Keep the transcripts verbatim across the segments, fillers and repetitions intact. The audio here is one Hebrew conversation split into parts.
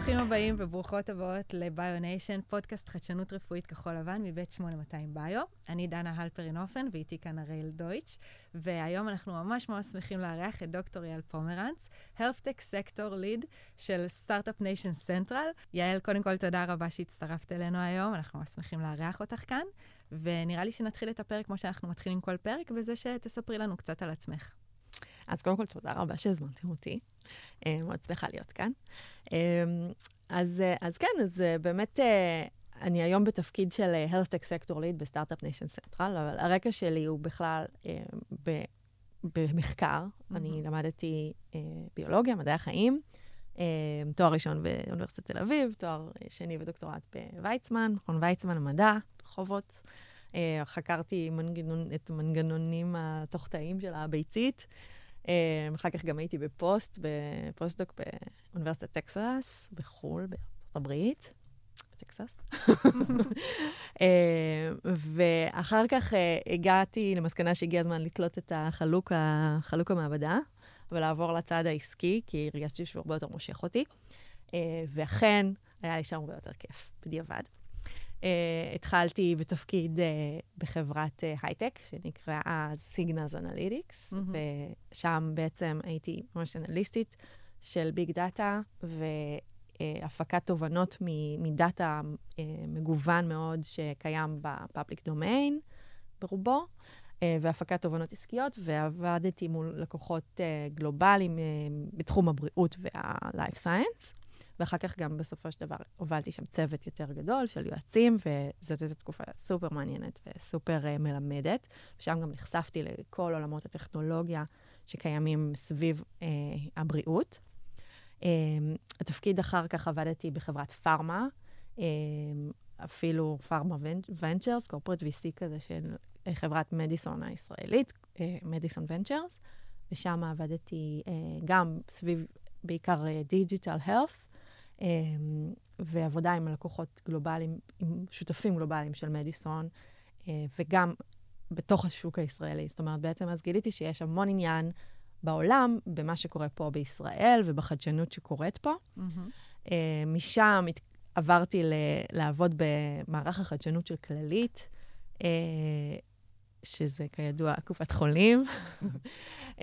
ברוכים הבאים וברוכות הבאות לביוניישן, פודקאסט חדשנות רפואית כחול לבן מבית שמונה מאתיים ביו. אני דנה הלפרין-אופן ואיתי כאן הראל דויטש, והיום אנחנו ממש ממש שמחים לארח את דוקטור יעל פומרנץ, HealthTech Sector Lead של Startup Nation Central. יעל, קודם כל תודה רבה שהצטרפת אלינו היום, אנחנו ממש שמחים לארח אותך כאן, ונראה לי שנתחיל את הפרק כמו שאנחנו מתחילים כל פרק, וזה שתספרי לנו קצת על עצמך. אז קודם כל, תודה רבה שהזמנתם אותי. מאוד שמחה להיות כאן. אז, אז כן, אז באמת, אני היום בתפקיד של HealthTech Sector Lead בסטארט-אפ ניישן סנטרל, אבל הרקע שלי הוא בכלל ב, במחקר. Mm-hmm. אני למדתי ביולוגיה, מדעי החיים, תואר ראשון באוניברסיטת תל אביב, תואר שני ודוקטורט בוויצמן, מכון ויצמן למדע, ברחובות. חקרתי מנגנון, את המנגנונים התוך-תאיים של הביצית. אחר כך גם הייתי בפוסט, בפוסט-דוק באוניברסיטת טקסס, בחול, בארצות הברית, בטקסס. ואחר כך הגעתי למסקנה שהגיע הזמן לתלות את החלוק, החלוק המעבדה, ולעבור לצד העסקי, כי הרגשתי שהוא הרבה יותר מושך אותי. ואכן, היה לי שם הרבה יותר כיף, בדיעבד. Uh, התחלתי בתפקיד uh, בחברת uh, הייטק, שנקראה Signals Analytics, mm-hmm. ושם בעצם הייתי ממש אנליסטית של ביג דאטה, והפקת תובנות מדאטה uh, מגוון מאוד שקיים בפאבליק דומיין, ברובו, uh, והפקת תובנות עסקיות, ועבדתי מול לקוחות uh, גלובליים uh, בתחום הבריאות וה-Life Science. ואחר כך גם בסופו של דבר הובלתי שם צוות יותר גדול של יועצים, וזאת איזו תקופה סופר מעניינת וסופר uh, מלמדת. ושם גם נחשפתי לכל עולמות הטכנולוגיה שקיימים סביב uh, הבריאות. Uh, התפקיד אחר כך עבדתי בחברת פארמה, uh, אפילו פארמה ונצ'רס, קורפורט וי סי כזה של uh, חברת מדיסון הישראלית, מדיסון uh, ונצ'רס, ושם עבדתי uh, גם סביב בעיקר דיג'יטל uh, הלף, Um, ועבודה עם לקוחות גלובליים, עם שותפים גלובליים של מדיסון, uh, וגם בתוך השוק הישראלי. זאת אומרת, בעצם אז גיליתי שיש המון עניין בעולם, במה שקורה פה בישראל, ובחדשנות שקורית פה. Mm-hmm. Uh, משם עברתי ל- לעבוד במערך החדשנות של כללית, uh, שזה כידוע קופת חולים, uh,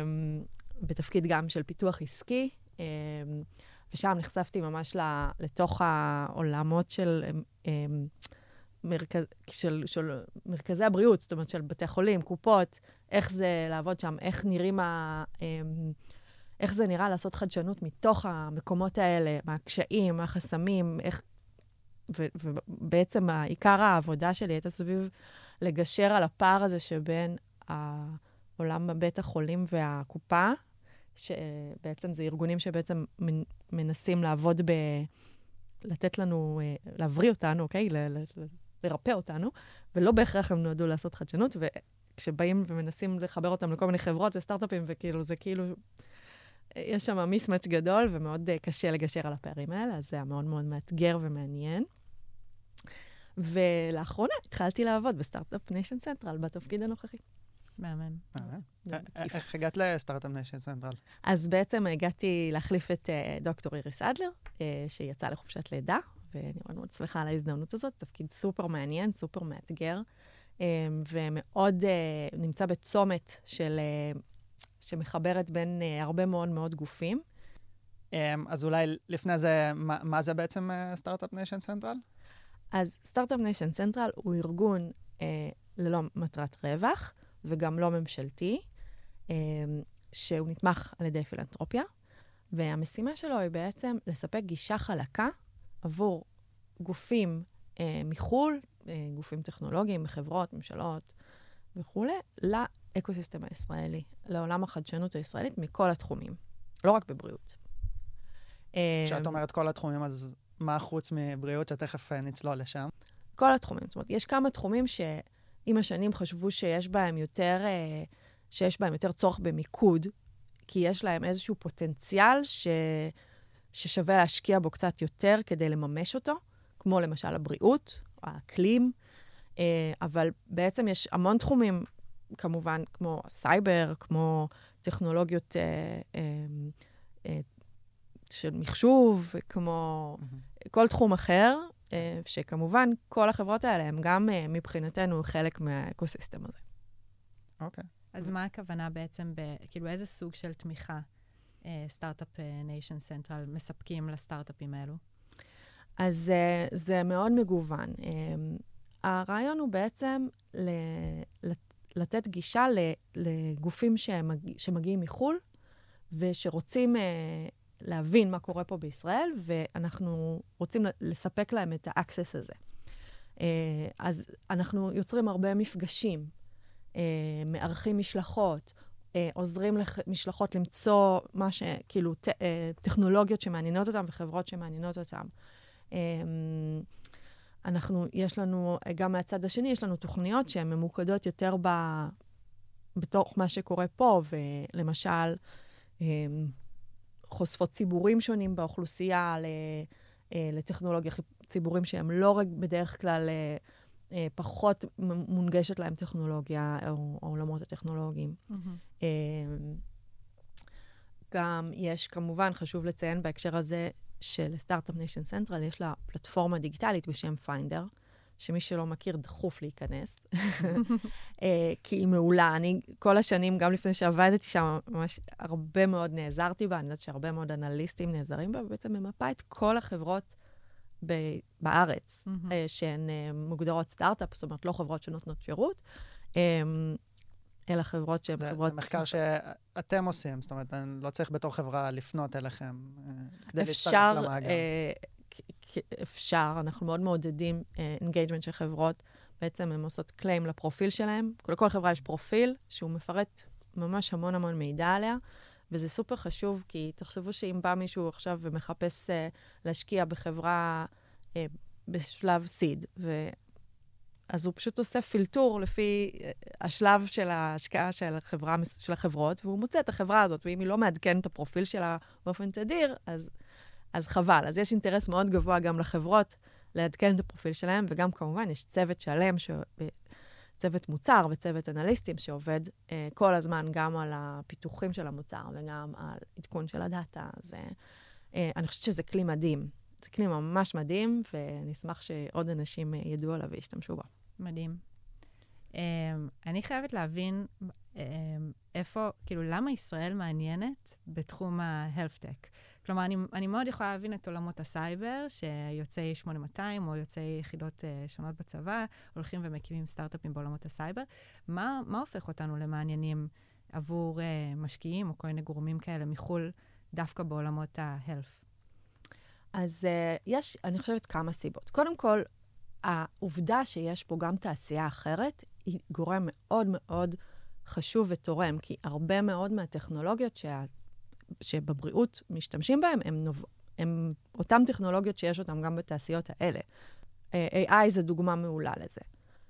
בתפקיד גם של פיתוח עסקי, uh, ושם נחשפתי ממש לתוך העולמות של, מרכז, של, של מרכזי הבריאות, זאת אומרת, של בתי חולים, קופות, איך זה לעבוד שם, איך נראים ה, איך זה נראה לעשות חדשנות מתוך המקומות האלה, מה הקשיים, מה החסמים, איך, ו, ובעצם העיקר העבודה שלי הייתה סביב לגשר על הפער הזה שבין העולם בית החולים והקופה, שבעצם זה ארגונים שבעצם מנסים לעבוד ב... לתת לנו, להבריא אותנו, אוקיי? ל- ל- לרפא אותנו, ולא בהכרח הם נועדו לעשות חדשנות, וכשבאים ומנסים לחבר אותם לכל מיני חברות וסטארט-אפים, וכאילו זה כאילו, יש שם מיסמץ' גדול, ומאוד קשה לגשר על הפערים האלה, אז זה היה מאוד מאוד מאתגר ומעניין. ולאחרונה התחלתי לעבוד בסטארט-אפ ניישן סנטרל, בתפקיד הנוכחי. מאמן. איך הגעת לסטארט-אפ ניישן סנטרל? אז בעצם הגעתי להחליף את דוקטור איריס אדלר, שיצאה לחופשת לידה, ואני מאוד שמחה על ההזדמנות הזאת, תפקיד סופר מעניין, סופר מאתגר, ומאוד נמצא בצומת של, שמחברת בין הרבה מאוד מאוד גופים. אז אולי לפני זה, מה זה בעצם סטארט-אפ ניישן סנטרל? אז סטארט-אפ ניישן סנטרל הוא ארגון ללא מטרת רווח, וגם לא ממשלתי, שהוא נתמך על ידי פילנתרופיה, והמשימה שלו היא בעצם לספק גישה חלקה עבור גופים מחול, גופים טכנולוגיים, חברות, ממשלות וכו', לאקוסיסטם הישראלי, לעולם החדשנות הישראלית מכל התחומים, לא רק בבריאות. כשאת אומרת כל התחומים, אז מה חוץ מבריאות שתכף נצלול לשם? כל התחומים, זאת אומרת, יש כמה תחומים ש... עם השנים חשבו שיש בהם יותר, שיש בהם יותר צורך במיקוד, כי יש להם איזשהו פוטנציאל ש, ששווה להשקיע בו קצת יותר כדי לממש אותו, כמו למשל הבריאות, האקלים, אבל בעצם יש המון תחומים, כמובן, כמו סייבר, כמו טכנולוגיות של מחשוב, כמו Mm-hmm. כל תחום אחר, שכמובן כל החברות האלה הם גם מבחינתנו חלק מהאקוסיסטם הזה. אוקיי. אז מה הכוונה בעצם, כאילו איזה סוג של תמיכה סטארט-אפ ניישן סנטרל מספקים לסטארט-אפים האלו? אז זה מאוד מגוון. הרעיון הוא בעצם לתת גישה לגופים שמגיעים מחול, ושרוצים להבין מה קורה פה בישראל, ואנחנו רוצים לספק להם את האקסס הזה. אז אנחנו יוצרים הרבה מפגשים, מארחים משלחות, עוזרים למשלחות למצוא מה ש... כאילו, טכנולוגיות שמעניינות אותם וחברות שמעניינות אותם. אנחנו, יש לנו, גם מהצד השני, יש לנו תוכניות שהן ממוקדות יותר ב... בתוך מה שקורה פה, ולמשל, חושפות ציבורים שונים באוכלוסייה לטכנולוגיה, ציבורים שהם לא רק בדרך כלל פחות מונגשת להם טכנולוגיה, או עולמות הטכנולוגיים. Mm-hmm. גם יש, כמובן, חשוב לציין בהקשר הזה, שלסטארט-אפ ניישן סנטרל יש לה פלטפורמה דיגיטלית בשם פיינדר, שמי שלא מכיר דחוף להיכנס, כי היא מעולה. אני כל השנים, גם לפני שעבדתי שם, ממש הרבה מאוד נעזרתי בה, אני יודעת שהרבה מאוד אנליסטים נעזרים בה, ובעצם ממפה את כל החברות ב- בארץ, mm-hmm. שהן מוגדרות סטארט-אפ, זאת אומרת, לא חברות שנותנות שירות, אלא חברות שהן זה, חברות... זה מחקר שאתם עושים, זאת אומרת, אני לא צריך בתור חברה לפנות אליכם, כדי להצטרף למאגר. אפשר, אנחנו מאוד מעודדים אינגייג'מנט של חברות, בעצם הן עושות קליים לפרופיל שלהם. לכל חברה יש פרופיל שהוא מפרט ממש המון המון מידע עליה, וזה סופר חשוב, כי תחשבו שאם בא מישהו עכשיו ומחפש להשקיע בחברה בשלב סיד, אז הוא פשוט עושה פילטור לפי השלב של ההשקעה של, החברה, של החברות, והוא מוצא את החברה הזאת, ואם היא לא מעדכנת את הפרופיל שלה באופן תדיר, אז... אז חבל. אז יש אינטרס מאוד גבוה גם לחברות לעדכן את הפרופיל שלהם, וגם כמובן יש צוות שלם, ש... צוות מוצר וצוות אנליסטים שעובד אה, כל הזמן גם על הפיתוחים של המוצר וגם על עדכון של הדאטה. אז אה, אני חושבת שזה כלי מדהים. זה כלי ממש מדהים, ואני אשמח שעוד אנשים אה, ידעו עליו וישתמשו בו. מדהים. אה, אני חייבת להבין אה, איפה, כאילו, למה ישראל מעניינת בתחום ה-health-tech? כלומר, אני, אני מאוד יכולה להבין את עולמות הסייבר, שיוצאי שמונה מאתיים או יוצאי יחידות uh, שונות בצבא, הולכים ומקימים סטארט-אפים בעולמות הסייבר. מה, מה הופך אותנו למעניינים עבור uh, משקיעים או כל מיני גורמים כאלה מחול, דווקא בעולמות ה-health? אז uh, יש, אני חושבת, כמה סיבות. קודם כל, העובדה שיש פה גם תעשייה אחרת, היא גורם מאוד מאוד חשוב ותורם, כי הרבה מאוד מהטכנולוגיות שה... שבבריאות משתמשים בהם, הם, נוב... הם אותם טכנולוגיות שיש אותם גם בתעשיות האלה. איי איי זה דוגמה מעולה לזה.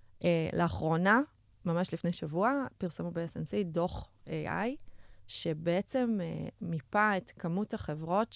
לאחרונה, ממש לפני שבוע, פרסמו ב-אס אנד פי דוח איי איי, שבעצם מיפה את כמות החברות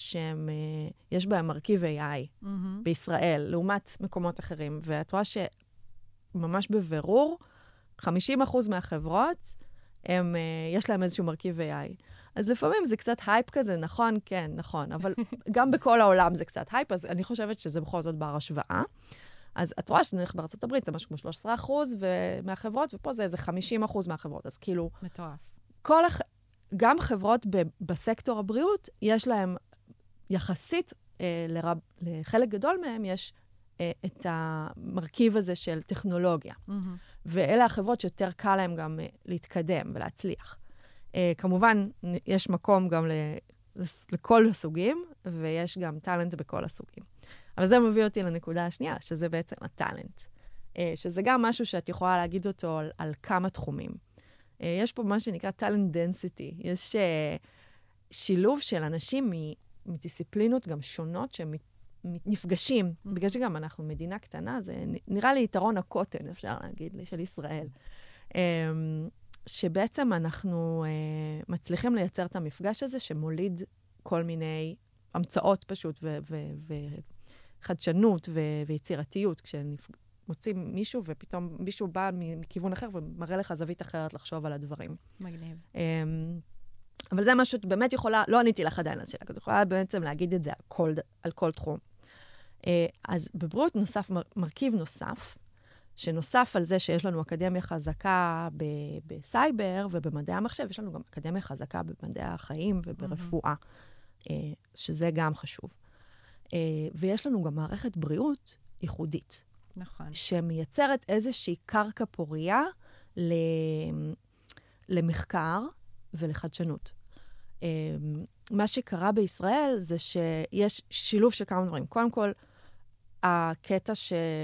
שיש בהן מרכיב איי איי mm-hmm. בישראל, לעומת מקומות אחרים. ואת רואה שממש בבירור, חמישים אחוז מהחברות, הם, יש להם איזשהו מרכיב איי איי. אז לפעמים זה קצת הייפ כזה, נכון? כן, נכון. אבל גם בכל העולם זה קצת הייפ, אז אני חושבת שזה בכל זאת בר השוואה. אז את רואה שנלך בארצות הברית, זה משהו כמו שלושה עשר אחוז מהחברות, ופה זה איזה חמישים אחוז מהחברות. אז כאילו... מטורף. כל הח... גם חברות ב... בסקטור הבריאות, יש להם יחסית, אה, לרב... לחלק גדול מהם יש אה, את המרכיב הזה של טכנולוגיה. Mm-hmm. ואלה החברות שיותר קל להם גם אה, להתקדם ולהצליח. Uh, כמובן, יש מקום גם ל- לכל הסוגים, ויש גם טלנט בכל הסוגים. אבל זה מביא אותי לנקודה השנייה, שזה בעצם הטלנט. Uh, שזה גם משהו שאת יכולה להגיד אותו על, על כמה תחומים. Uh, יש פה מה שנקרא טלנט דנסיטי. יש uh, שילוב של אנשים מדיסציפלינות גם שונות שנפגשים. Mm-hmm. בגלל שגם אנחנו מדינה קטנה, זה נראה לי יתרון הקוטן, אפשר להגיד לי, של ישראל. Um, שבעצם אנחנו uh, מצליחים לייצר את המפגש הזה, שמוליד כל מיני המצאות פשוט, וחדשנות ו- ו- ויצירתיות, כשמוצאים מישהו, ופתאום מישהו בא מכיוון אחר, ומראה לך זווית אחרת לחשוב על הדברים. מגניב. Um, אבל זה משהו שבאמת יכולה, לא עניתי לך עדיין על שאלה, כי את יכולה בעצם להגיד את זה על כל, על כל תחום. אז בבריאות נוסף, מרכיב נוסף, שנוסף על זה שיש לנו אקדמיה חזקה ב- בסייבר ובמדעי המחשב, יש לנו גם אקדמיה חזקה במדעי החיים וברפואה, mm-hmm. שזה גם חשוב. ויש לנו גם מערכת בריאות ייחודית. נכון. שמייצרת איזושהי קרקע פוריה ל... למחקר ולחדשנות. מה שקרה בישראל זה שיש שילוב של כמה דברים. קודם כל, הקטע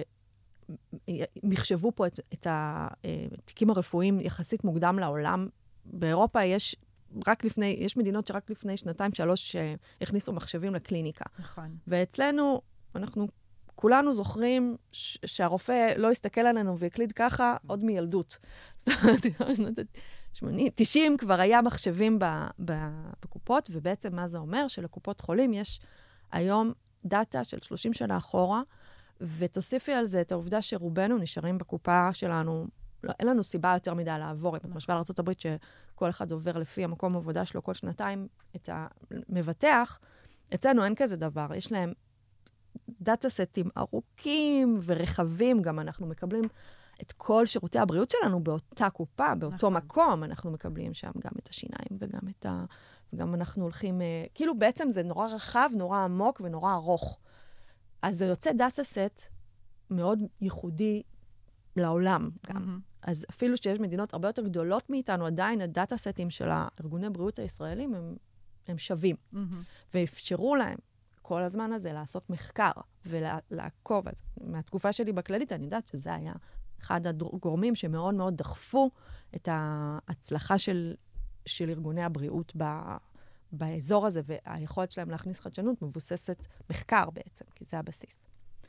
שמחשבו פה את, את התיקים הרפואיים יחסית מוקדם לעולם. באירופה יש רק לפני, יש מדינות שרק לפני שנתיים, שלוש, הכניסו מחשבים לקליניקה. נכון. ואצלנו, אנחנו כולנו זוכרים ש- שהרופא לא הסתכל עלינו והקליד ככה עוד מילדות. זאת אומרת, שמונים, תשעים כבר היה מחשבים ב- ב- בקופות, ובעצם מה זה אומר? שלקופות חולים יש היום דאטה של שלושים שנה אחורה, ותוסיפי על זה את העובדה שרובנו נשארים בקופה שלנו, לא, אין לנו סיבה יותר מדי לעבור, אם את משווה לארצות הברית שכל אחד עובר לפי המקום עבודה שלו כל שנתיים את המבטח, אצלנו אין כזה דבר, יש להם דאטה-סטים ארוכים ורחבים, גם אנחנו מקבלים את כל שירותי הבריאות שלנו באותה קופה, באותו נכון. מקום, אנחנו מקבלים שם גם את השיניים וגם את ה... וגם אנחנו הולכים... כאילו בעצם זה נורא רחב, נורא עמוק ונורא ארוך. אז זה יוצא דאטה-סט מאוד ייחודי לעולם גם. Mm-hmm. אז אפילו שיש מדינות הרבה יותר גדולות מאיתנו, עדיין הדאטה-סטים של הארגוני בריאות הישראלים הם, הם שווים. Mm-hmm. ואפשרו להם כל הזמן הזה לעשות מחקר ולעקוב. אז מהתקופה שלי בכללית, אני יודעת שזה היה אחד הגורמים שמאוד מאוד דחפו את ההצלחה של, של ארגוני הבריאות ב, באזור הזה, והיכולת שלהם להכניס חדשנות מבוססת מחקר בעצם, כי זה הבסיס.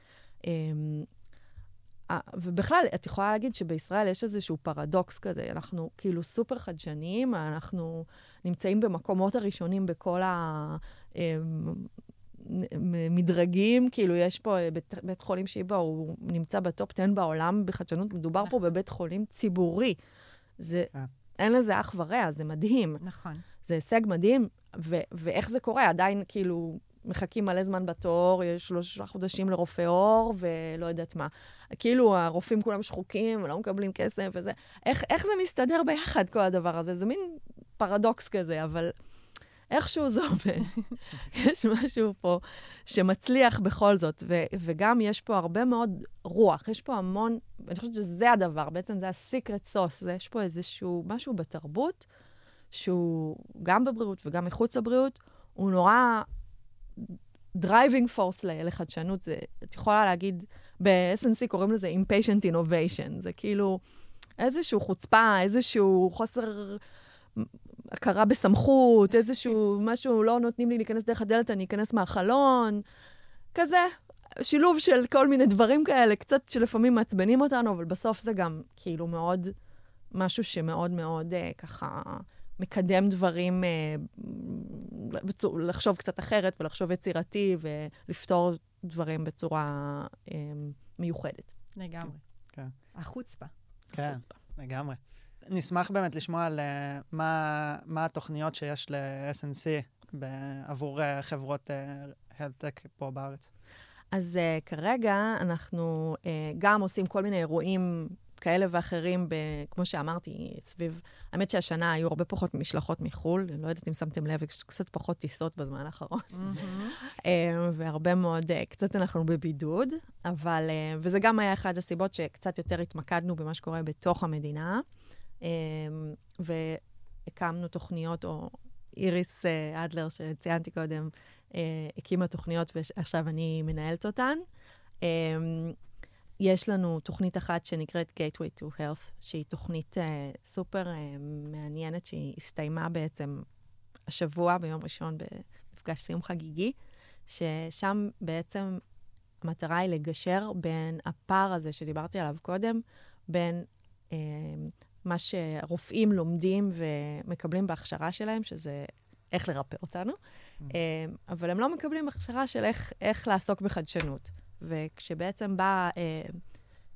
ובכלל, את יכולה להגיד שבישראל יש איזשהו פרדוקס כזה, אנחנו כאילו סופר חדשניים, אנחנו נמצאים במקומות הראשונים בכל ה... מדרגים, כאילו יש פה בית, בית חולים שיבא, הוא נמצא בטופ עשר בעולם בחדשנות, מדובר פה בבית חולים ציבורי. זה, אין לזה אח ורע, זה מדהים. נכון. זה הישג מדהים, ו- ואיך זה קורה? עדיין כאילו מחכים מלא זמן בתור, יש שלושה חודשים לרופא אור, ולא יודעת מה. כאילו הרופאים כולם שחוקים, ולא מקבלים כסף וזה. איך, איך זה מסתדר ביחד, כל הדבר הזה? זה מין פרדוקס כזה, אבל... איכשהו זה עובד. יש משהו פה שמצליח בכל זאת, ו- וגם יש פה הרבה מאוד רוח, יש פה המון, אני חושבת שזה הדבר, בעצם זה הסיקרט סוס, יש פה איזשהו משהו בתרבות, שהוא גם בבריאות וגם מחוץ לבריאות, הוא נורא driving force לחדשנות, זה, את יכולה להגיד, ב-אס אן סי קוראים לזה impatient innovation, זה כאילו איזשהו חוצפה, איזשהו חוסר... הכרה בסמכות, איזשהו משהו, לא נותנים לי להיכנס דרך הדלת, אני אכנס מהחלון, כזה, שילוב של כל מיני דברים כאלה, קצת שלפעמים מעצבנים אותנו, אבל בסוף זה גם כאילו מאוד, משהו שמאוד מאוד אה, ככה מקדם דברים, אה, בצור, לחשוב קצת אחרת ולחשוב יצירתי ולפתור דברים בצורה אה, מיוחדת. לגמרי. כן. החוצפה. כן, לגמרי. נשמח באמת לשמוע על uh, מה, מה התוכניות שיש ל-אס אן סי עבור uh, חברות uh, health-tech פה בארץ. אז uh, כרגע אנחנו uh, גם עושים כל מיני אירועים כאלה ואחרים, ב, כמו שאמרתי, סביב... האמת שהשנה היו הרבה פחות משלחות מחול, אני לא יודעת אם שמתם לב, יש קצת פחות טיסות בזמן האחרון. Mm-hmm. uh, והרבה מאוד, uh, קצת אנחנו בבידוד, אבל... Uh, וזה גם היה אחד הסיבות שקצת יותר התמקדנו במה שקורה בתוך המדינה. Um, והקמנו תוכניות, או איריס uh, אדלר, שציינתי קודם, uh, הקימה תוכניות, ועכשיו אני מנהלת אותן. Um, יש לנו תוכנית אחת שנקראת Gateway to Health, שהיא תוכנית uh, סופר uh, מעניינת, שהיא הסתיימה בעצם השבוע, ביום ראשון, במפגש סיום חגיגי, ששם בעצם המטרה היא לגשר בין הפער הזה שדיברתי עליו קודם, בין... Uh, מה שרופאים לומדים ומקבלים בהכשרה שלהם, שזה איך לרפא אותנו, mm. אבל הם לא מקבלים הכשרה של איך, איך לעסוק בחדשנות. וכשבעצם באה אה,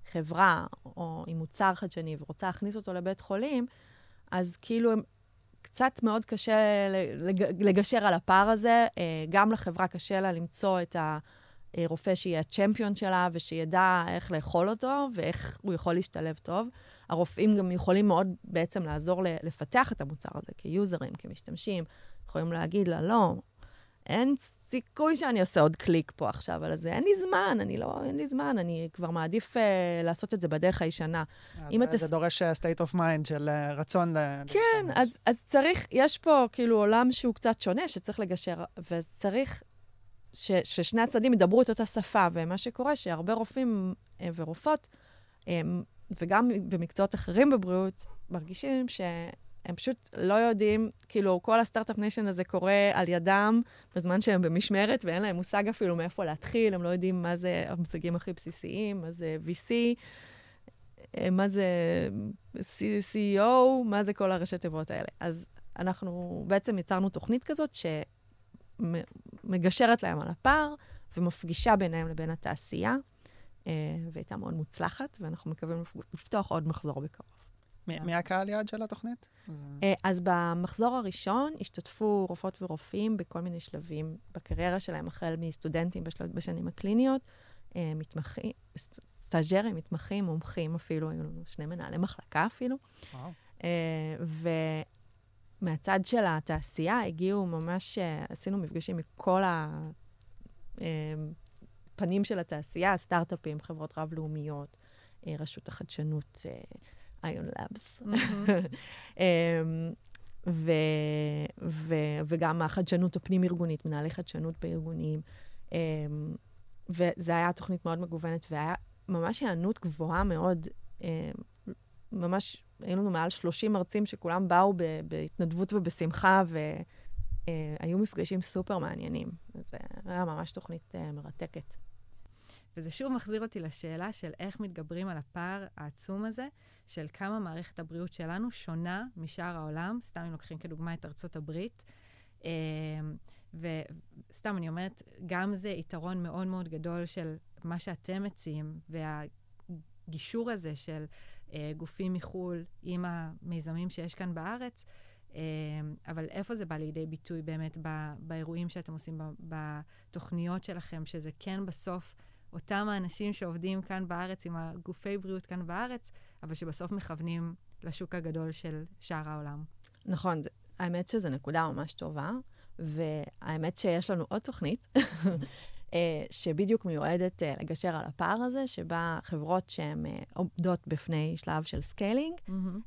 חברה או עם מוצר חדשני ורוצה להכניס אותו לבית חולים, אז כאילו הם קצת מאוד קשה לגשר על הפער הזה. גם לחברה קשה לה למצוא את הרופא שיהיה הצ'מפיון שלה, ושידע איך לאכול אותו, ואיך הוא יכול להשתלב טוב. הרופאים גם יכולים מאוד בעצם לעזור לפתח את המוצר הזה, כיוזרים, כמשתמשים. יכולים להגיד לה, לא, אין סיכוי שאני עושה עוד קליק פה עכשיו על זה. אין לי זמן, אני לא, אין לי זמן, אני כבר מעדיף uh, לעשות את זה בדרך הישנה. אז זה, זה דורש state of mind של uh, רצון ל... כן, אז, אז צריך, יש פה כאילו עולם שהוא קצת שונה, שצריך לגשר, וצריך ש, ששני הצדדים ידברו את אותה שפה, ומה שקורה, שהרבה רופאים uh, ורופאות, um, וגם במקצועות אחרים בבריאות, מרגישים ש... הם פשוט לא יודעים, כאילו, כל הסטארט-אפ ניישן הזה קורה על ידם בזמן שהם במשמרת, ואין להם מושג אפילו מאיפה להתחיל, הם לא יודעים מה זה המושגים הכי בסיסיים, מה זה וי סי, מה זה סי אי או, מה זה כל הראשי תיבות האלה. אז אנחנו בעצם יצרנו תוכנית כזאת שמגשרת להם על הפער, ומפגישה ביניהם לבין התעשייה, והייתה מאוד מוצלחת, ואנחנו מקווים לפתוח עוד מחזור בקרוב. מי הקהל יעד של התוכנית? אז במחזור הראשון השתתפו רופאות ורופאים בכל מיני שלבים בקריירה שלהם, החל מסטודנטים בשנים הקליניות, מתמחים, סטאז'רים, מתמחים, מומחים אפילו, היו לנו שני מנהלי מחלקה אפילו. ומהצד של התעשייה הגיעו ממש, עשינו מפגשים מכל הפנים של התעשייה, סטארט-אפים, חברות רב-לאומיות, רשות החדשנות, איון לאבס. וגם החדשנות הפנים-ארגונית, מנהלי חדשנות בארגונים. וזו הייתה תוכנית מאוד מגוונת, והיה ממש הענות גבוהה מאוד. ממש, היו לנו מעל שלושים מרצים שכולם באו בהתנדבות ובשמחה, והיו מפגשים סופר מעניינים. זה היה ממש תוכנית מרתקת. וזה שוב מחזיר אותי לשאלה של איך מתגברים על הפער העצום הזה, של כמה מערכת הבריאות שלנו שונה משאר העולם, סתם אם לוקחים כדוגמה את ארצות הברית, וסתם אני אומרת, גם זה יתרון מאוד מאוד גדול של מה שאתם מציעים, והגישור הזה של גופים מחול עם המיזמים שיש כאן בארץ, אבל איפה זה בא לידי ביטוי באמת באירועים שאתם עושים, בתוכניות שלכם, שזה כן בסוף אותם האנשים שעובדים כאן בארץ, עם הגופי בריאות כאן בארץ, אבל שבסוף מכוונים לשוק הגדול של שאר העולם. נכון, האמת שזו נקודה ממש טובה, והאמת שיש לנו עוד תוכנית, שבדיוק מיועדת לגשר על הפער הזה, שבה חברות שהן עובדות בפני שלב של סקיילינג,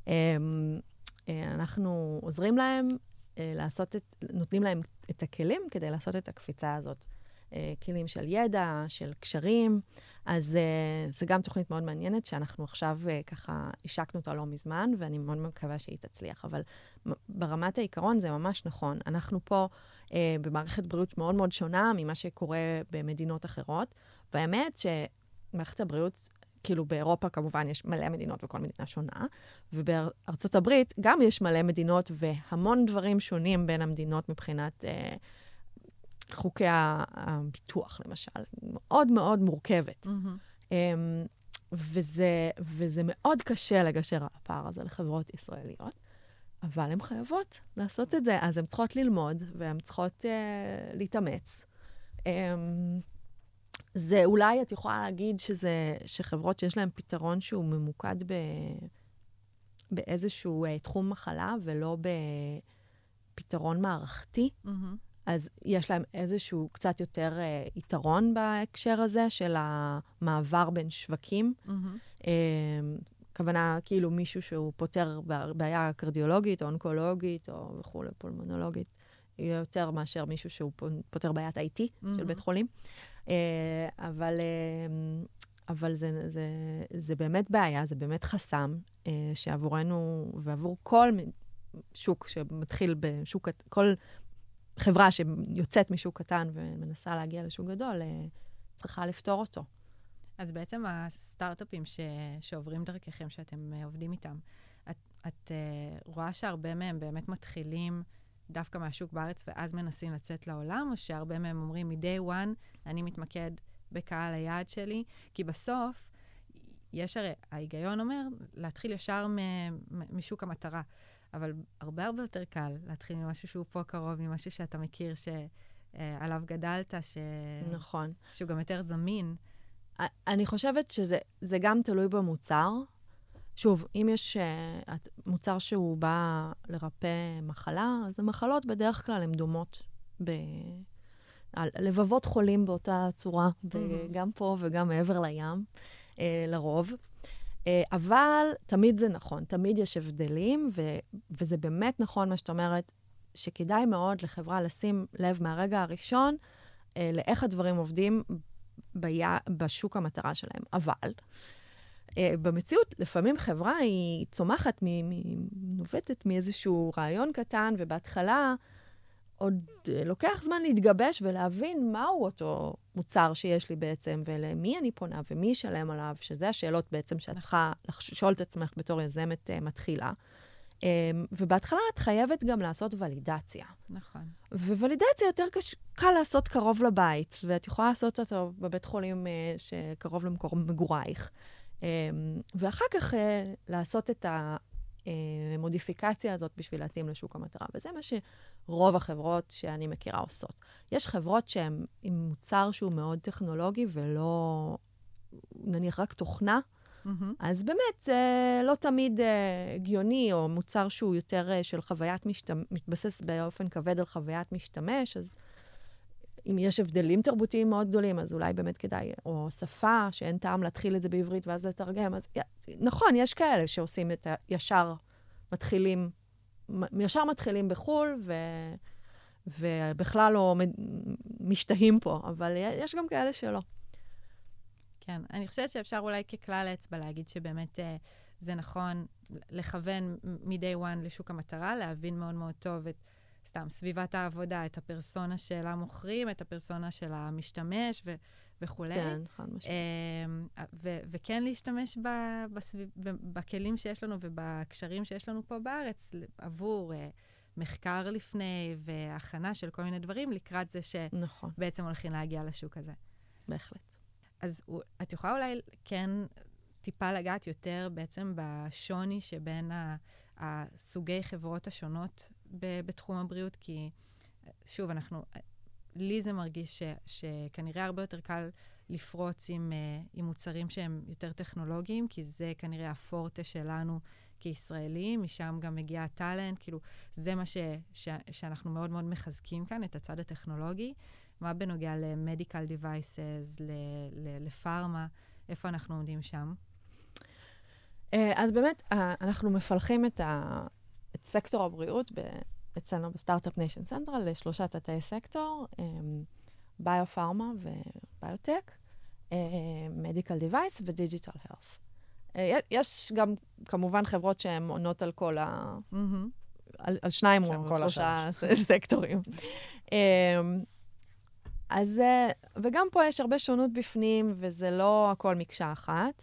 אנחנו עוזרים להם לעשות את, נותנים להם את הכלים כדי לעשות את הקפיצה הזאת. כלים של ידע, של קשרים, אז זו גם תוכנית מאוד מעניינת, שאנחנו עכשיו ככה השקנו אותה לא מזמן, ואני מאוד מקווה שהיא תצליח, אבל ברמת העיקרון זה ממש נכון. אנחנו פה במערכת בריאות מאוד מאוד שונה ממה שקורה במדינות אחרות, והאמת שמערכת הבריאות, כאילו באירופה כמובן יש מלא מדינות וכל מדינה שונה, ובארצות הברית גם יש מלא מדינות והמון דברים שונים בין המדינות מבחינת חוקי הביטוח, למשל, מאוד מאוד מורכבת. Mm-hmm. וזה, וזה מאוד קשה לגשר על הפער הזה לחברות ישראליות, אבל הן חייבות לעשות את זה, אז הן צריכות ללמוד, והן צריכות uh, להתאמץ. Um, זה אולי, את יכולה להגיד שזה, שחברות שיש להן פתרון שהוא ממוקד ב, באיזשהו uh, תחום מחלה, ולא בפתרון מערכתי, mm-hmm. אז יש להם איזשהו קצת יותר uh, יתרון בהקשר הזה של המעבר בין שווקים. Mm-hmm. Uh, כוונה כאילו מישהו שהוא פותר בעיה קרדיולוגית או אונקולוגית או וכו', פולמונולוגית, יותר מאשר מישהו שהוא פותר בעיית איי טי mm-hmm. של בית חולים. Uh, אבל, uh, אבל זה, זה, זה באמת בעיה, זה באמת חסם uh, שעבורנו ועבור כל שוק שמתחיל בשוק, כל חברה שיוצאת משוק קטן ומנסה להגיע לשוק גדול, צריכה לפתור אותו. אז בעצם הסטארט-אפים ש... שעוברים דרככם, שאתם uh, עובדים איתם, את, את uh, רואה שהרבה מהם באמת מתחילים דווקא מהשוק בארץ ואז מנסים לצאת לעולם, או שהרבה מהם אומרים, מ-day one אני מתמקד בקהל היעד שלי, כי בסוף יש הרי, ההיגיון אומר, להתחיל ישר מ- מ- משוק המטרה. אבל הרבה הרבה יותר קל להתחיל ממשהו שהוא פה קרוב, ממשהו שאתה מכיר שעליו גדלת, ש... נכון. שהוא גם יותר זמין. אני חושבת שזה זה גם תלוי במוצר. שוב, אם יש uh, מוצר שהוא בא לרפא מחלה, אז המחלות בדרך כלל הן דומות ב... על לבבות חולים באותה צורה, mm-hmm. גם פה וגם מעבר לים, uh, לרוב. Uh, אבל תמיד זה נכון, תמיד יש הבדלים, ו... וזה באמת נכון מה שאת אומרת, שכדאי מאוד לחברה לשים לב מהרגע הראשון, uh, לאיך הדברים עובדים בי... בשוק המטרה שלהם. אבל... Uh, במציאות, לפעמים חברה היא צומחת, נובטת מאיזשהו רעיון קטן, ובהתחלה עוד uh, לוקח זמן להתגבש ולהבין מהו אותו מוצר שיש לי בעצם, ולמי אני פונה ומי ישלם עליו, שזה השאלות בעצם שאת צריכה לשאול את עצמך בתור יזמת uh, מתחילה. Um, ובהתחלה את חייבת גם לעשות ולידציה. נכון. וולידציה יותר קש... קל לעשות קרוב לבית, ואת יכולה לעשות אותו בבית חולים uh, שקרוב למקור מגורייך. Um, ואחר כך uh, לעשות את המודיפיקציה הזאת בשביל להתאים לשוק המטרה. וזה מה שרוב החברות שאני מכירה עושות. יש חברות שהן עם מוצר שהוא מאוד טכנולוגי ולא, נניח רק תוכנה, mm-hmm. אז באמת זה לא תמיד uh, הגיוני, או מוצר שהוא יותר uh, של חוויית משתמש, מתבסס באופן כבד על חוויית משתמש, אז אם יש הבדלים תרבותיים מאוד גדולים, אז אולי באמת כדאי, או שפה, שאין טעם להתחיל את זה בעברית ואז לתרגם. אז נכון, יש כאלה שעושים את הישר מתחילים, ישר מתחילים בחול, ו, ובכלל לא משתהים פה, אבל יש גם כאלה שלא. כן, אני חושבת שאפשר אולי ככלל אצבע להגיד שבאמת אה, זה נכון לכוון מ-day one לשוק המטרה, להבין מאוד מאוד טוב את סתם, סביבת העבודה, את הפרסונה שלה מוכרים, את הפרסונה של המשתמש ו- וכו'. כן, חד משמעית. ו- וכן להשתמש ב- בסביב- בכלים שיש לנו ובקשרים שיש לנו פה בארץ, עבור uh, מחקר לפני והכנה של כל מיני דברים, לקראת זה שבעצם נכון. הולכים להגיע לשוק הזה. בהחלט. אז את יכולה אולי כן טיפה לגעת יותר בעצם בשוני שבין ה- הסוגי חברות השונות בתחום הבריאות, כי שוב, אנחנו, לי זה מרגיש ש, שכנראה הרבה יותר קל לפרוץ עם, עם מוצרים שהם יותר טכנולוגיים, כי זה כנראה הפורטה שלנו כישראלים, משם גם מגיע הטלנט, כאילו זה מה ש, ש, שאנחנו מאוד מאוד מחזקים כאן, את הצד הטכנולוגי. מה בנוגע ל-medical devices, לפארמה, איפה אנחנו עומדים שם? אז באמת, אנחנו מפלחים את ה... את סקטור הבריאות אצלנו בסטארט-אפ ניישן סנטרל לשלושה תתי סקטור, ביו-פארמה וביוטק, מדיקל דיווייס ודיג'יטל הלף. יש גם כמובן חברות שהן עונות על כל ה... על, על שניים או שלושה סקטורים. אז, וגם פה יש הרבה שונות בפנים, וזה לא הכל מקשה אחת.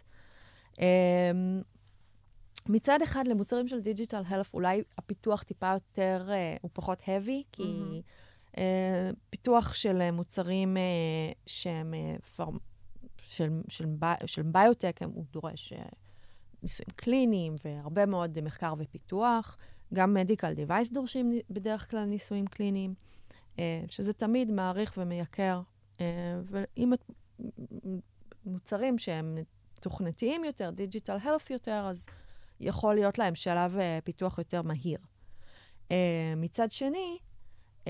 מצד אחד, למוצרים של דיג'יטל הלף, אולי הפיתוח טיפה יותר, uh, הוא פחות heavy, כי mm-hmm. uh, פיתוח של מוצרים uh, שהם uh, פרמ... של, של, בי... של ביוטק, הוא דורש uh, ניסויים קליניים והרבה מאוד מחקר ופיתוח. גם מדיקל דיווייס דורשים בדרך כלל ניסויים קליניים, uh, שזה תמיד מעריך ומייקר. Uh, ואם את... מוצרים שהם תוכנתיים יותר, דיג'יטל הלף יותר, אז יכול להיות להם שלב uh, פיתוח יותר מהיר. Uh, מצד שני, uh,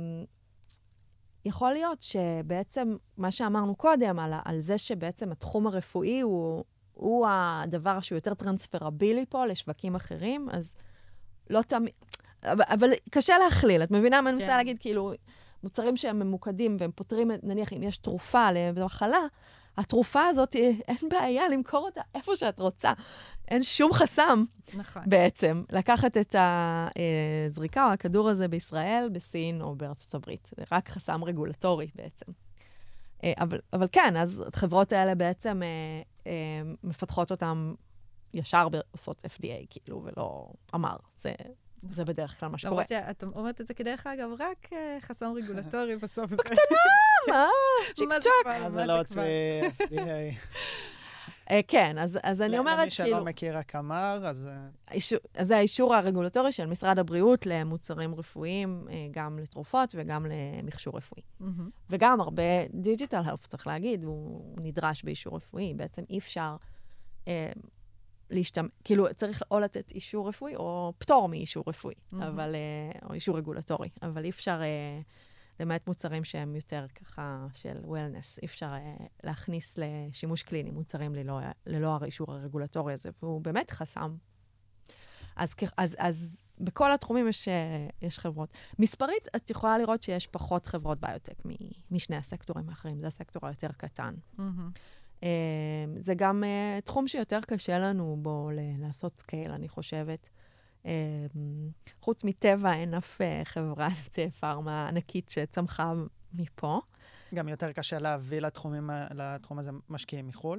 יכול להיות שבעצם מה שאמרנו קודם, על, על זה שבעצם התחום הרפואי הוא, הוא הדבר שהוא יותר טרנספרבילי פה לשווקים אחרים, אז לא תמיד... אבל, אבל קשה להכליל, את מבינה מה אני מנסה להגיד? כאילו, מוצרים שהם ממוקדים והם פותרים, נניח אם יש תרופה למחלה, התרופה הזאת, אין בעיה למכור אותה איפה שאת רוצה. אין שום חסם נכון. בעצם לקחת את הזריקה או הכדור הזה בישראל, בסין או בארצות הברית. זה רק חסם רגולטורי בעצם. אבל, אבל כן, אז החברות האלה בעצם מפתחות אותן ישר עושות אף די איי, כאילו, ולא אמר. זה... זה בדרך כלל מה שקורה. למרות שאת אומרת את זה כדרך אגב, רק חסם רגולטורי בסוף. בקטנה, מה? צ'יק צ'ק. מה זה לא הוציא אף די איי? כן, אז אני אומרת, למי שלא מכיר הקמר, אז... אז זה האישור הרגולטורי של משרד הבריאות למוצרים רפואיים, גם לתרופות וגם למכשור רפואי. וגם הרבה דיג'יטל הלף, צריך להגיד, הוא נדרש באישור רפואי. בעצם אי אפשר להשתמש, כאילו צריך או לתת אישור רפואי או פטור מאישור רפואי, אבל, או אישור רגולטורי, אבל אי אפשר... למעט מוצרים שהם יותר ככה של וולנס, אי אפשר uh, להכניס לשימוש קליני מוצרים ללא, ללא האישור הרגולטורי הזה, והוא באמת חסם. אז, אז, אז בכל התחומים יש, יש חברות. מספרית, את יכולה לראות שיש פחות חברות ביוטק משני הסקטורים האחרים, זה הסקטור היותר קטן. Mm-hmm. Uh, זה גם uh, תחום שיותר קשה לנו בו ל- לעשות סקייל, אני חושבת. חוץ מטבע, אין אף חברת פארמה ענקית שצמחה מפה. גם יותר קשה להביא לתחומים, לתחום הזה משקיעים מחול?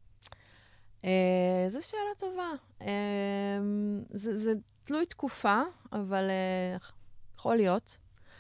זו שאלה טובה. זה, זה תלוי תקופה, אבל יכול להיות.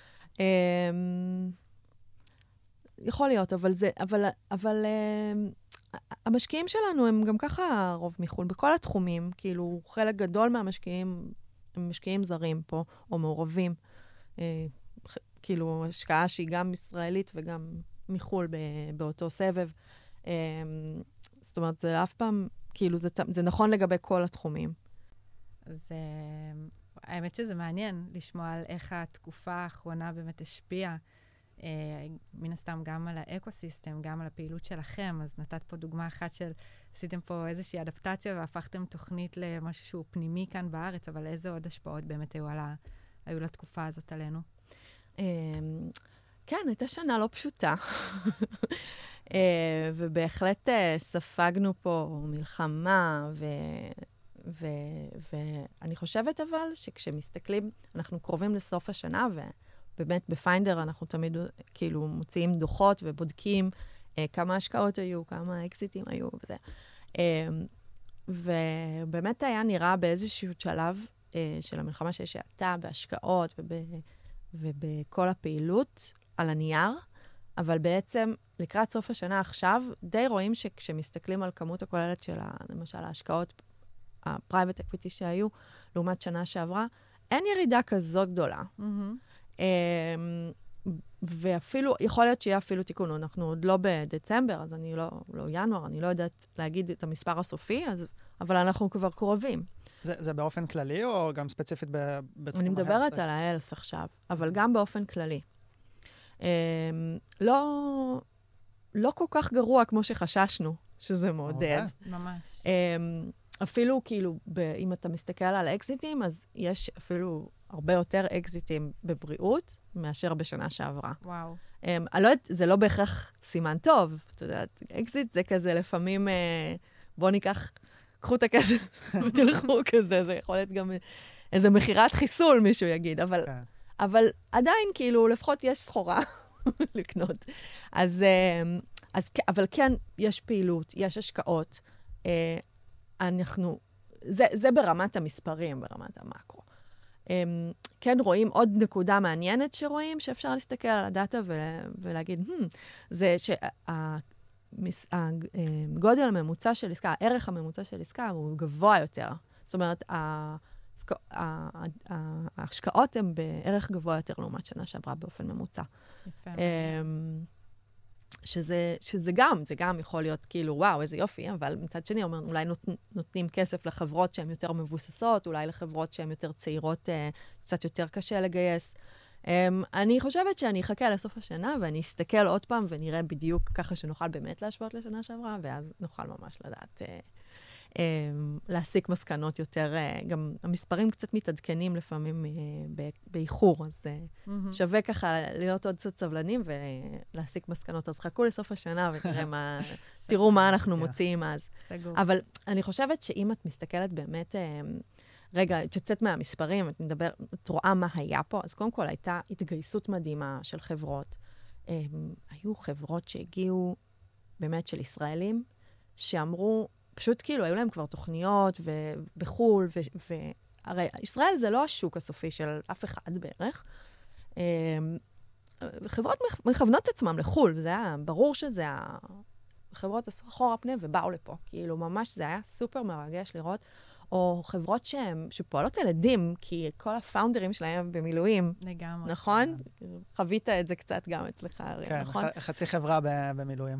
יכול להיות, אבל זה, אבל, אבל המשקיעים שלנו הם גם ככה רוב מחול, בכל התחומים, כאילו חלק גדול מהמשקיעים הם משקיעים זרים פה, או מעורבים, אה, כאילו השקעה שהיא גם ישראלית וגם מחול ב, באותו סבב. אה, זאת אומרת, זה אף פעם, כאילו זה, זה נכון לגבי כל התחומים. אז אה, האמת שזה מעניין לשמוע על איך התקופה האחרונה באמת השפיעה, Uh, מן הסתם גם על האקוסיסטם, גם על הפעילות שלכם. אז נתת פה דוגמה אחת של, עשיתם פה איזושהי אדפטציה והפכתם תוכנית למשהו שהוא פנימי כאן בארץ, אבל איזה עוד השפעות באמת היו, על ה... היו לתקופה הזאת עלינו? Um, כן, הייתה שנה לא פשוטה. uh, ובהחלט uh, ספגנו פה מלחמה, ו... ו... ואני חושבת אבל שכשמסתכלים, אנחנו קרובים לסוף השנה, ו... באמת בפיינדר אנחנו תמיד כאילו מוציאים דוחות ובודקים אה, כמה השקעות היו, כמה אקזיטים היו וזה. אה, ובאמת היה נראה באיזשהו שלב אה, של המלחמה שיש האטה בהשקעות וב, ובכל הפעילות על הנייר, אבל בעצם לקראת סוף השנה עכשיו, די רואים שכשמסתכלים על כמות הכוללת של למשל ההשקעות, הפרייבט אקוויטי שהיו, לעומת שנה שעברה, אין ירידה כזאת גדולה. Mm-hmm. ואפילו, יכול להיות שיהיה אפילו תיקון, אנחנו עוד לא בדצמבר, אז אני לא, לא ינואר, אני לא יודעת להגיד את המספר הסופי, אז, אבל אנחנו כבר קרובים. זה, זה באופן כללי או גם ספציפית בתחום? אני מדברת על האלף עכשיו, אבל גם באופן כללי. לא, לא כל כך גרוע כמו שחששנו, שזה מעודד. ממש. אפילו כאילו, אם אתה מסתכל על האקזיטים, אז יש אפילו הרבה יותר אקזיטים בבריאות מאשר בשנה שעברה. וואו. Um, אני לא יודעת, זה לא בהכרח סימן טוב. אתה יודעת, אקזיט זה כזה לפעמים, uh, בוא ניקח, קחו את הכסף ותלכו כזה, זה יכול להיות גם איזה מחירת חיסול, מישהו יגיד, אבל, okay. אבל עדיין, כאילו, לפחות יש סחורה לקנות. אז, uh, אז, אבל כן, יש פעילות, יש השקעות. Uh, אנחנו, זה, זה ברמת המספרים, ברמת המקרו. Um, כן רואים עוד נקודה מעניינת שרואים, שאפשר להסתכל על הדאטה ול, ולהגיד, hmm, זה שהגודל הממוצע של עסקה, הערך הממוצע של עסקה הוא גבוה יותר. זאת אומרת, ההשקעות הן בערך גבוה יותר לעומת שנה שעברה באופן ממוצע. יפה. Um, שזה, שזה גם, זה גם יכול להיות כאילו, וואו, איזה יופי, אבל מצד שני, אומר, אולי נות, נותנים כסף לחברות שהן יותר מבוססות, אולי לחברות שהן יותר צעירות, אה, קצת יותר קשה לגייס. אה, אני חושבת שאני אחכה לסוף השנה, ואני אסתכל עוד פעם, ונראה בדיוק ככה שנוכל באמת להשוות לשנה שעברה, ואז נוכל ממש לדעת, אה, אה, להסיק מסקנות יותר, אה, גם המספרים קצת מתעדכנים לפעמים אה, באיחור, אז אה, mm-hmm. שווה ככה להיות עוד קצת סבלנים ולהסיק מסקנות. אז חכו לסוף השנה ותראה מה, תראו מה אנחנו מוציאים אז. אבל אני חושבת שאם את מסתכלת באמת, אה, רגע, את יוצאת מהמספרים, את מדבר, את רואה מה היה פה, אז קודם כל הייתה התגייסות מדהימה של חברות. אה, היו חברות שהגיעו באמת של ישראלים, שאמרו, פשוט כאילו, היו להם כבר תוכניות בחול, והרי ישראל זה לא השוק הסופי של אף אחד בערך. חברות מכוונות עצמם לחול, וזה היה ברור שזה חברות עשו אחורה פנה ובאו לפה. כאילו, ממש זה היה סופר מרגש לראות. או חברות שהן, שפועלות על עדים, כי כל הפאונדרים שלהם במילואים. לגמרי. נכון? חווית את זה קצת גם אצלך, הרי, כן, נכון? ח- חצי חברה ב- במילואים.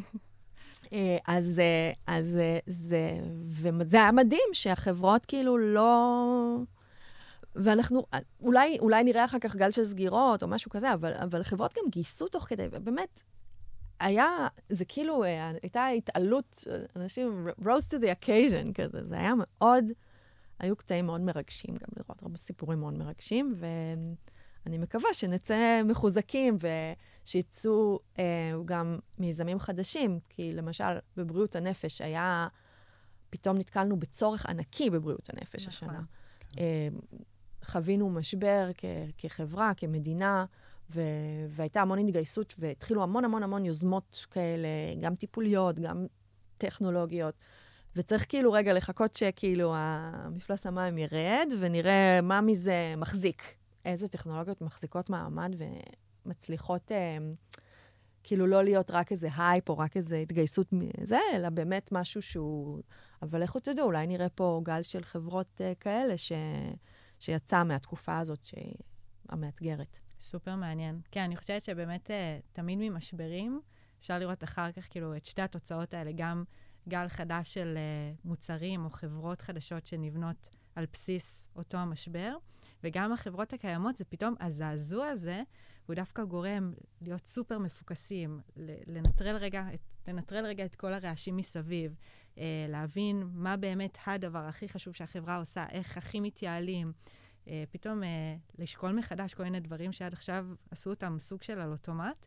אז, אז זה, וזה היה מדהים שהחברות כאילו לא... ואנחנו, אולי, אולי נראה אחר כך גל של סגירות או משהו כזה, אבל, אבל חברות גם גייסו תוך כדי, ובאמת, היה, זה כאילו, הייתה התעלות, אנשים, rose to the occasion כזה, זה היה מאוד, היו קטעים מאוד מרגשים גם לראות, הרבה סיפורים מאוד מרגשים, ואני מקווה שנצא מחוזקים ושיצאו אה, גם מיזמים חדשים, כי למשל, בבריאות הנפש היה, פתאום נתקלנו בצורך ענקי בבריאות הנפש נכון. השנה. אה, חווינו משבר כ- כחברה, כמדינה, ו- והייתה המון התגייסות, והתחילו המון המון המון יוזמות כאלה, גם טיפוליות, גם טכנולוגיות, וצריך כאילו רגע לחכות שכאילו המפלס המים ירד, ונראה מה מזה מחזיק. איזה טכנולוגיות מחזיקות מעמד ומצליחות אה, כאילו לא להיות רק איזה הייפ, או רק איזה התגייסות מזה, אלא באמת משהו שהוא... אבל איך תדעו, אולי נראה פה גל של חברות אה, כאלה ש... שיצא מהתקופה הזאת שהיא המאתגרת. סופר מעניין. כן, אני חושבת שבאמת תמיד ממשברים, אפשר לראות אחר כך כאילו את שתי התוצאות האלה, גם גל חדש של מוצרים או חברות חדשות שנבנות על בסיס אותו המשבר, וגם החברות הקיימות, זה פתאום הזעזוע הזה, הוא דווקא גורם להיות סופר מפוקסים, לנטרל רגע, לנטרל רגע את כל הרעשים מסביב, להבין מה באמת הדבר הכי חשוב שהחברה עושה, איך הכי מתייעלים, פתאום לשקול מחדש כל מיני דברים שעד עכשיו עשו אותם סוג של על אוטומט.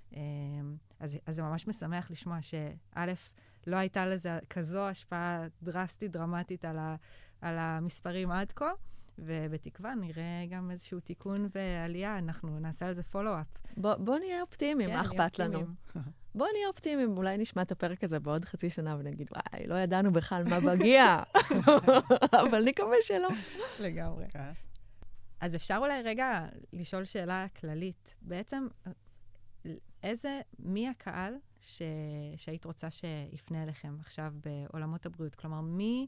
אז, אז זה ממש משמח לשמוע שא', לא הייתה לזה כזו השפעה דרסטית, דרמטית על, ה, על המספרים עד כה, ובתקווה נראה גם איזשהו תיקון ועלייה, אנחנו נעשה על זה פולו-אפ. בוא, בוא נהיה אופטימיים, מה אכפת לנו? בוא נהיה אופטימיים, אולי נשמע את הפרק הזה בעוד חצי שנה ונגיד, וואי, לא ידענו בכלל מה מגיע, אבל נקווה שלא. לגמרי. אז אפשר אולי רגע לשאול שאלה כללית. בעצם, איזה, מי הקהל ש, שהיית רוצה שיפנה אליכם עכשיו בעולמות הבריאות? כלומר, מי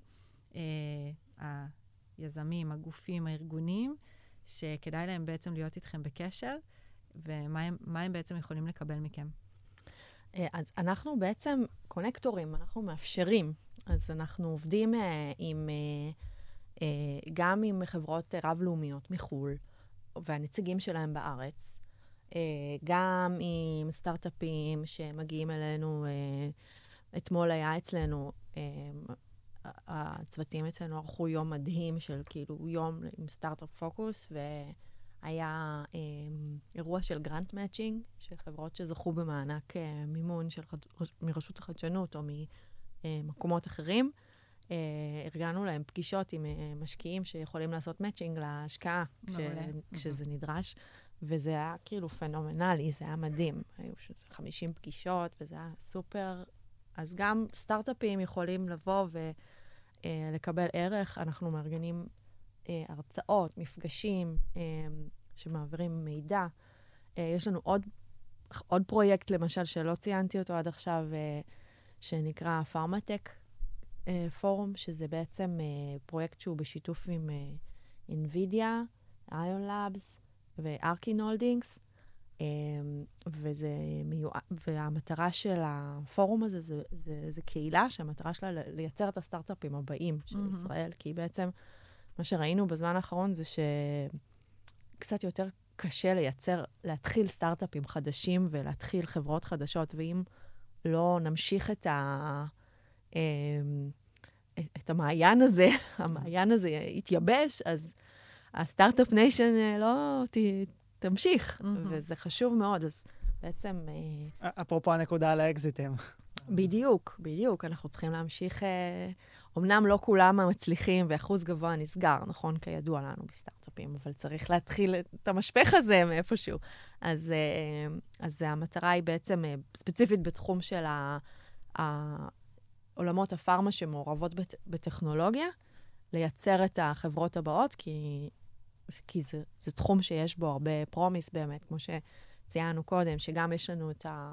אה, היזמים, הגופים, הארגונים, שכדאי להם בעצם להיות איתכם בקשר, ומה הם, מה הם בעצם יכולים לקבל מכם? אז אנחנו בעצם קונקטורים, אנחנו מאפשרים. אז אנחנו עובדים אה, עם... אה, Uh, גם עם חברות רב-לאומיות מחול, והנציגים שלהם בארץ, uh, גם עם סטארט-אפים שמגיעים אלינו, uh, אתמול היה אצלנו, uh, הצוותים אצלנו ערכו יום מדהים של כאילו יום עם סטארט-אפ פוקוס, והיה uh, אירוע של גרנט מאצ'ינג, של חברות שזכו במענק uh, מימון של חד... מרשות החדשנות או ממקומות אחרים, Uh, ארגנו להם פגישות עם uh, משקיעים שיכולים לעשות מאצ'ינג להשקעה כש, כשזה נדרש, וזה היה כאילו פנומנלי, זה היה מדהים. היו שזה חמישים פגישות, וזה היה סופר. אז גם סטארט-אפים יכולים לבוא ולקבל uh, ערך. אנחנו מארגנים uh, הרצאות, מפגשים uh, שמעבירים מידע. Uh, יש לנו עוד, עוד פרויקט, למשל, שלא ציינתי אותו עד עכשיו, uh, שנקרא פארמטק, פורום, שזה בעצם uh, פרויקט שהוא בשיתוף עם uh, NVIDIA, איון לאבס ו-Arkin Holdings, um, וזה מיועד, והמטרה של הפורום הזה זה, זה, זה קהילה שהמטרה שלה לייצר את הסטארט-אפים הבאים של mm-hmm. ישראל, כי בעצם מה שראינו בזמן האחרון זה שקצת יותר קשה לייצר, להתחיל סטארט-אפים חדשים ולהתחיל חברות חדשות, ואם לא נמשיך את ה... את המעיין הזה, המעיין הזה יתייבש, אז הסטארט-אפ ניישן לא ת, תמשיך, mm-hmm. וזה חשוב מאוד, אז בעצם... אפרופו הנקודה על האקזיטים. בדיוק, בדיוק, אנחנו צריכים להמשיך, אמנם לא כולם מצליחים, ואחוז גבוה נסגר, נכון, כידוע לנו בסטארט-אפים, אבל צריך להתחיל את המשפך הזה מאיפשהו. אז, אז המטרה היא בעצם ספציפית בתחום של ה... עולמות הפארמה שמעורבות בט- בטכנולוגיה, לייצר את החברות הבאות, כי, כי זה, זה תחום שיש בו הרבה פרומיס באמת, כמו שציינו קודם, שגם יש לנו את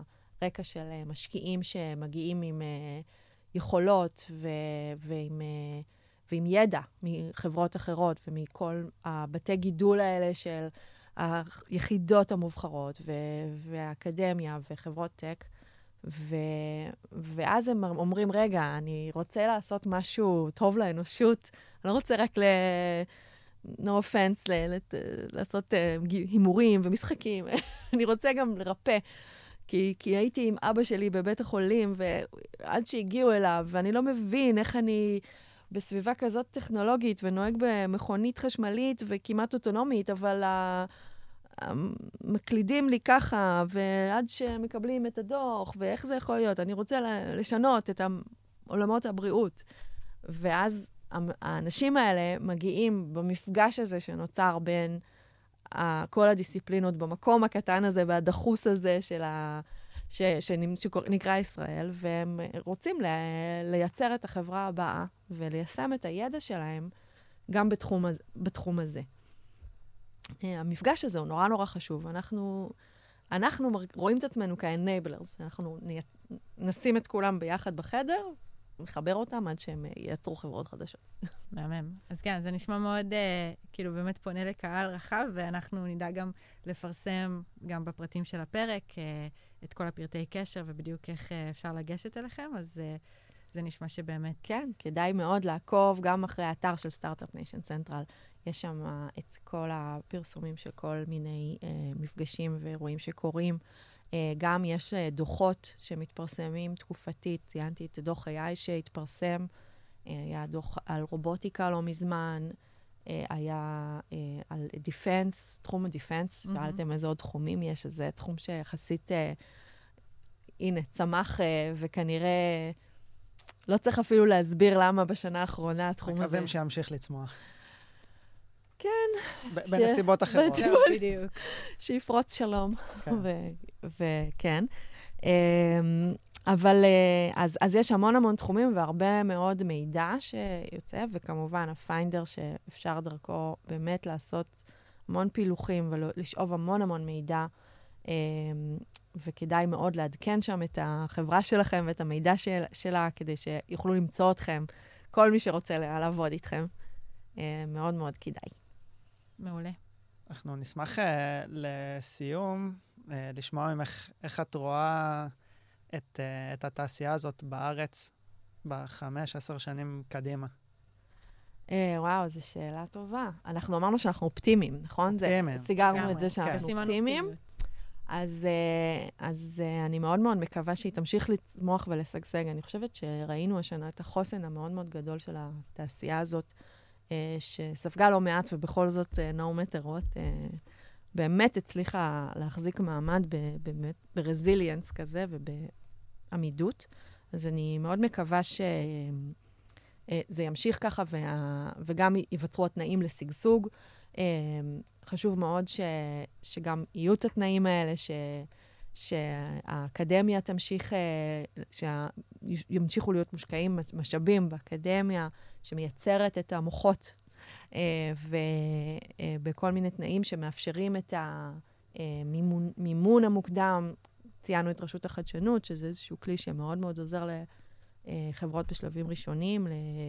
רקע של משקיעים שמגיעים עם יכולות ו- ועם, ועם ידע מחברות אחרות ומכל הבתי גידול האלה של היחידות המובחרות ו- והאקדמיה וחברות טק. ו- ואז הם אומרים, רגע, אני רוצה לעשות משהו טוב לאנושות, אני לא רוצה רק ל... no offense, ל- ל- לעשות uh, הימורים ומשחקים, אני רוצה גם לרפא. כי, כי הייתי עם אבא שלי בבית החולים, ועד שהגיעו אליו, ואני לא מבין איך אני בסביבה כזאת טכנולוגית, ונוהג במכונית חשמלית וכמעט אוטונומית, אבל uh, מקלידים לי ככה, ועד שמקבלים את הדוח, ואיך זה יכול להיות? אני רוצה לשנות את עולמות הבריאות. ואז האנשים האלה מגיעים במפגש הזה שנוצר בין כל הדיסציפלינות במקום הקטן הזה והדחוס הזה של ה... ש... שנקרא ישראל, והם רוצים ל... לייצר את החברה הבאה וליישם את הידע שלהם גם בתחום, הזה, בתחום הזה. המפגש הזה הוא נורא נורא חשוב. אנחנו, אנחנו רואים את עצמנו כ-enablers, אנחנו נשים את כולם ביחד בחדר, לחבר אותם עד שהם ייצרו חברות חדשות. מהמם. אז כן, זה נשמע מאוד, אה, כאילו, באמת פונה לקהל רחב, ואנחנו נדע גם לפרסם, גם בפרטים של הפרק, אה, את כל הפרטי קשר, ובדיוק איך אה, אפשר לגשת אליכם, אז אה, זה נשמע שבאמת... כן, כדאי מאוד לעקוב גם אחרי האתר של סטארט-אפ ניישן סנטרל. יש שם אה, את כל הפרסומים של כל מיני אה, מפגשים ואירועים שקורים. גם יש דוחות שמתפרסמים תקופתית, ציינתי את דוח איי איי שהתפרסם, היה דוח על רובוטיקה לא מזמן, היה על דיפנס, תחום הדיפנס, mm-hmm. שאלתם איזה עוד תחומים יש, אז זה תחום שיחסית, הנה, צמח וכנראה לא צריך אפילו להסביר למה בשנה האחרונה התחום הזה... מקווים שימשיך לצמוח. כן. בנסיבות אחרות. בדיוק. שיפרוץ שלום. וכן. אבל אז יש המון המון תחומים והרבה מאוד מידע שיוצא, וכמובן הפיינדר שאפשר דרכו באמת לעשות המון פילוחים ולשאוב המון המון מידע, וכדאי מאוד לעדכן שם את החברה שלכם ואת המידע שלה, כדי שיוכלו למצוא אתכם, כל מי שרוצה לעבוד איתכם. מאוד מאוד כדאי. מעולה. אנחנו נשמח uh, לסיום, uh, לשמוע ממך איך את רואה את, uh, את התעשייה הזאת בארץ בחמש, עשר שנים קדימה. Uh, וואו, זו שאלה טובה. אנחנו אמרנו שאנחנו אופטימיים, נכון? אופטימיים. סיגרנו את זה שאנחנו כן. אופטימיים. אז, uh, אז uh, אני מאוד מאוד מקווה שהיא תמשיך לצמוח ולשגשג. אני חושבת שראינו השנה את החוסן המאוד מאוד גדול של התעשייה הזאת, שספגה לא מעט, ובכל זאת, no matter what, באמת הצליחה להחזיק מעמד באמת ברזיליאנס כזה ובעמידות. אז אני מאוד מקווה שזה ימשיך ככה, וגם ייווצרו התנאים לשגשוג. חשוב מאוד שגם יהיו את התנאים האלה, שהאקדמיה תמשיך, שימשיכו להיות מושקעים משאבים באקדמיה, שמייצרת את המוחות, ובכל מיני תנאים שמאפשרים את המימון המוקדם. ציינו את רשות החדשנות, שזה איזשהו כלי שמאוד מאוד עוזר לחברות בשלבים ראשונים,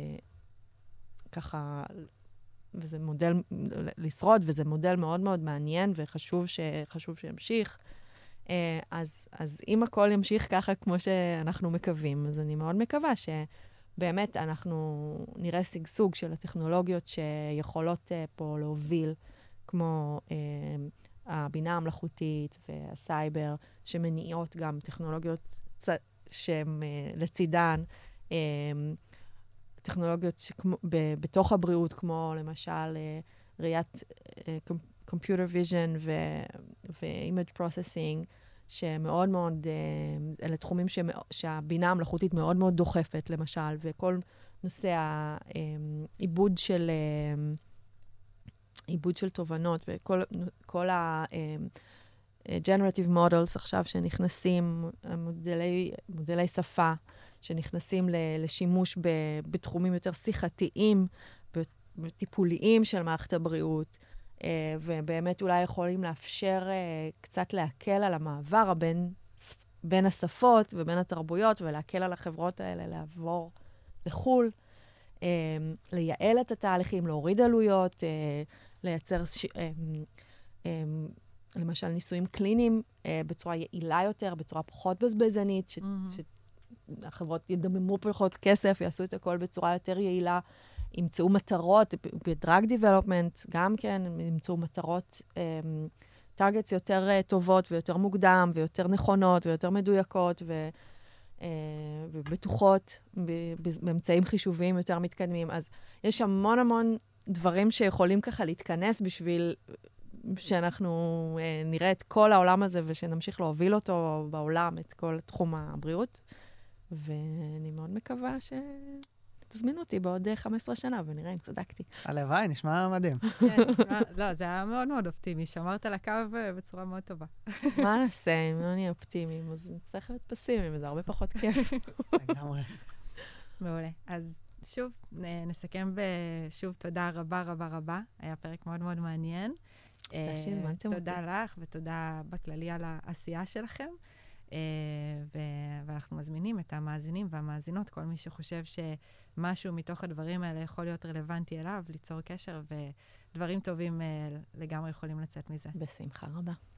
ככה, וזה מודל לשרוד, וזה מודל מאוד מאוד מעניין, וחשוב שחשוב שימשיך. אז, אז אם הכל ימשיך ככה כמו שאנחנו מקווים, אז אני מאוד מקווה שבאמת אנחנו נראה סגסוג של הטכנולוגיות שיכולות פה להוביל, כמו הבינה המלאכותית והסייבר, שמניעות גם טכנולוגיות שהן לצידן, טכנולוגיות שכמו, ב, בתוך הבריאות, כמו למשל ראיית computer vision ו-image processing, שמאוד מאוד, אלה תחומים שהבינה המלאכותית מאוד מאוד דוחפת, למשל, וכל נושא העיבוד של, עיבוד של תובנות, וכל כל ה-generative models עכשיו שנכנסים, מודלי, מודלי שפה, שנכנסים לשימוש בתחומים יותר שיחתיים, וטיפוליים של מערכת הבריאות, ובאמת אולי יכולים לאפשר קצת להקל על המעבר הבין בין השפות ובין התרבויות, ולהקל על החברות האלה לעבור לחול, אה, לייעל את התהליכים, להוריד עלויות, אה, לייצר, ש... אה, אה, למשל, ניסויים קליניים אה, בצורה יעילה יותר, בצורה פחות בזבזנית, ש... mm-hmm. שהחברות ידממו פחות כסף, יעשו את הכל בצורה יותר יעילה, ימצאו מטרות, ב-drug development גם כן, ימצאו מטרות, אה, טרגטס יותר uh, טובות ויותר מוקדם, ויותר נכונות, ויותר מדויקות, ו, uh, ובטוחות, ב- באמצעים חישוביים יותר מתקדמים. אז יש המון המון דברים שיכולים ככה להתכנס בשביל שאנחנו uh, נראה את כל העולם הזה, ושנמשיך להוביל אותו בעולם, את כל תחום הבריאות. ואני מאוד מקווה ש... תזמינו אותי בעוד חמש עשרה שנה, ונראה אם צדקתי. הלוואי, נשמע מדהים. כן, נשמע, לא, זה היה מאוד מאוד אופטימי, שמרת על הקו בצורה מאוד טובה. מה נעשה, אם לא נהיה אופטימיים, אז נצטרך להיות פסימיים, זה הרבה פחות כיף. לגמרי. מעולה. אז שוב, נסכם בשוב תודה רבה רבה רבה. היה פרק מאוד מאוד מעניין. שהזמנתם אותי. תודה לך, ותודה בכללי על העשייה שלכם. ואנחנו מזמינים את המאזינים והמאזינות, כל מי שחושב שמשהו מתוך הדברים האלה יכול להיות רלוונטי אליו, ליצור קשר, ודברים טובים לגמרי יכולים לצאת מזה. בשמחה רבה.